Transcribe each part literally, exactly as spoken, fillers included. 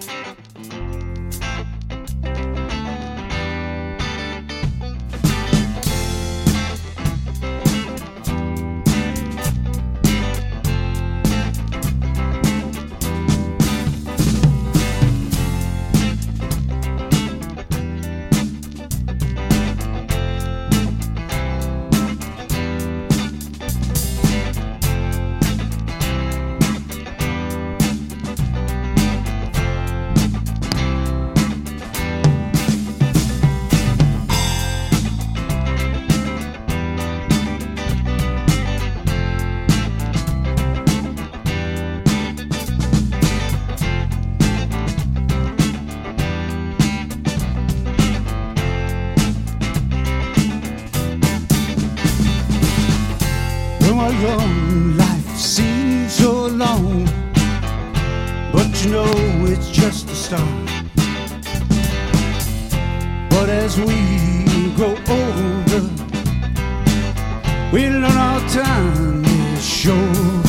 Well, your life seems so long, but you know it's just the start. But as we grow older, we learn our time is short.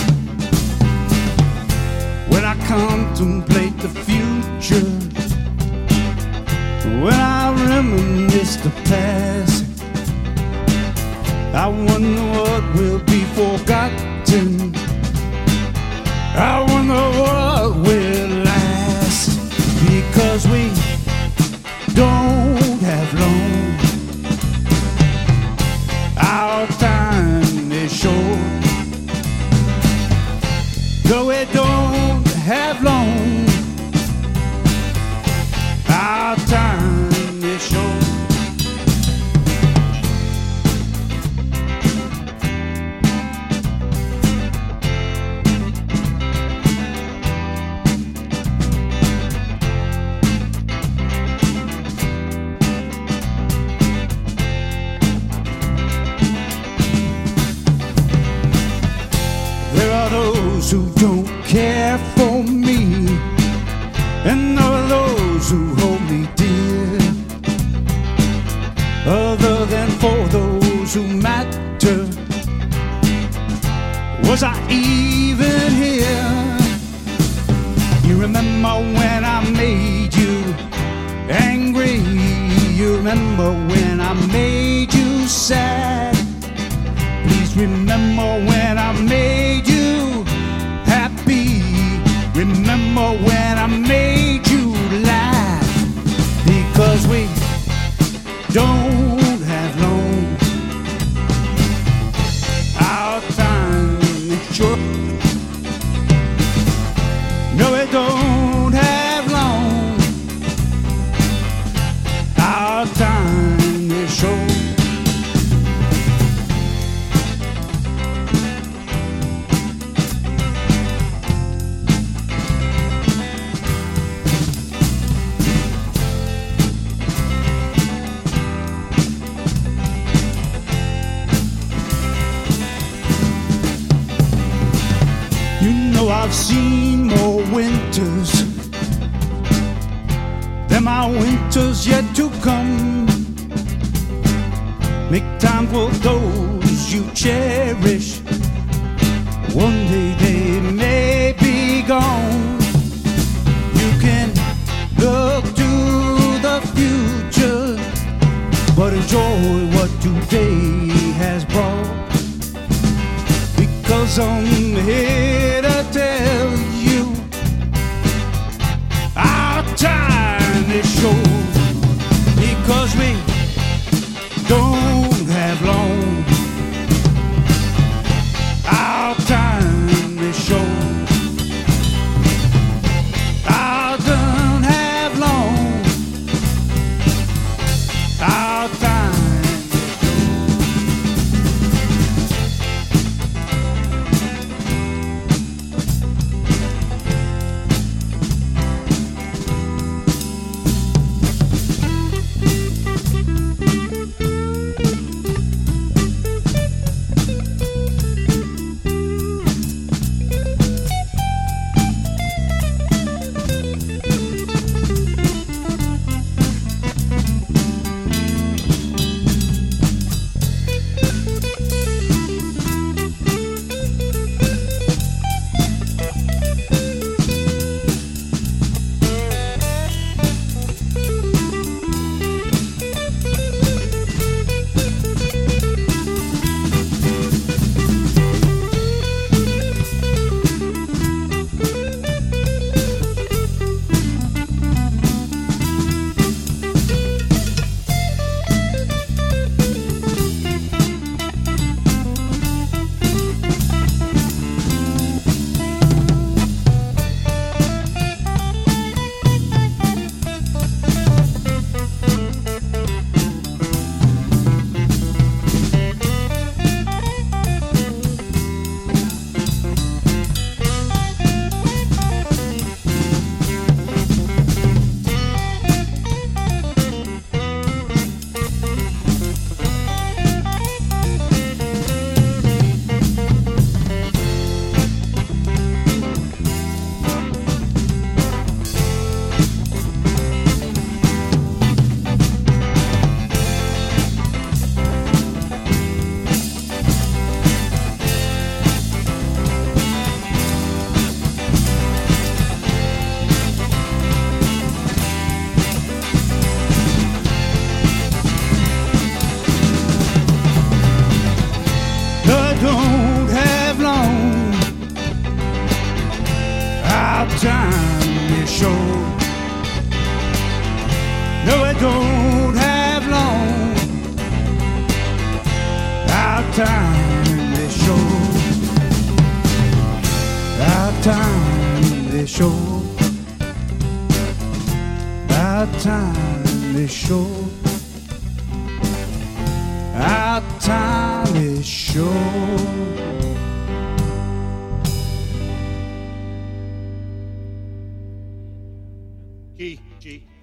When I contemplate the future, when I reminisce the past, I wonder what will be forgotten. I wonder what will last, because we don't have long. Our time is short. No, we don't have long. Our time is short. There are those who don't care for me, and there are those who hold me dear. Other than for those who matter, was I even here? You remember when I made you angry? You remember when I made you sad? Please remember when I made you happy. Remember when I made you laugh, because we don't have long. Our time is short. No, we don't have long. Our time is short. You know I've seen more winters than my winters yet to come. Make time for those you cherish. One day they may be gone. You can look to the future, but enjoy what today has brought. Because I'm here to tell you, our time is short. Because we don't have long. Our time time is short. Our time is short. Our time is short. Key, G.